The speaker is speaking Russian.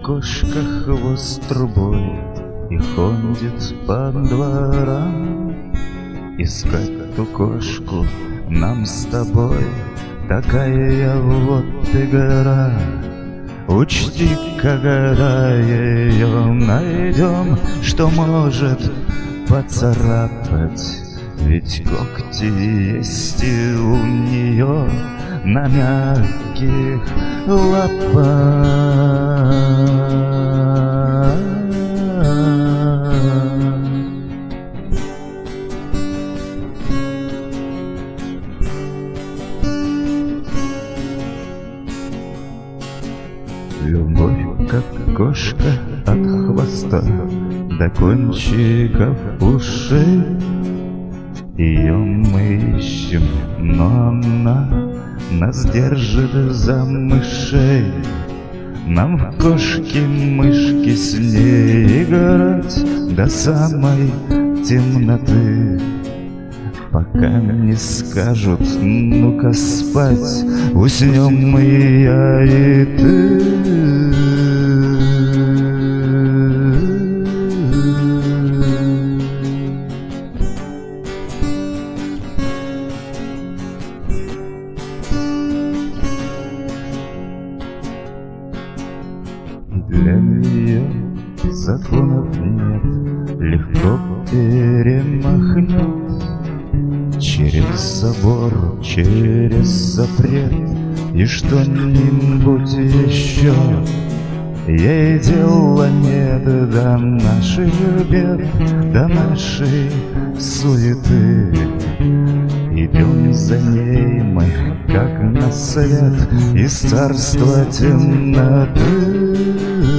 кошка хвост трубой и ходит по дворам. Искать ту кошку нам с тобой такая вот игра. Учти, когда ее найдем, что может поцарапать, ведь когти есть и у нее на мягких лапах. Любовь, как кошка от хвоста до кончиков ушей. Ее мы ищем, но она нас держит за мышей. Нам в кошки-мышки с ней играть до самой темноты, пока не скажут: ну-ка спать, уснем и я, и ты. Для нее законов нет, легко перемахнет через забор, через запрет и что-нибудь еще. Ей дела нет до наших бед, до нашей суеты. Идем за ней мы, как на свет из царства темноты.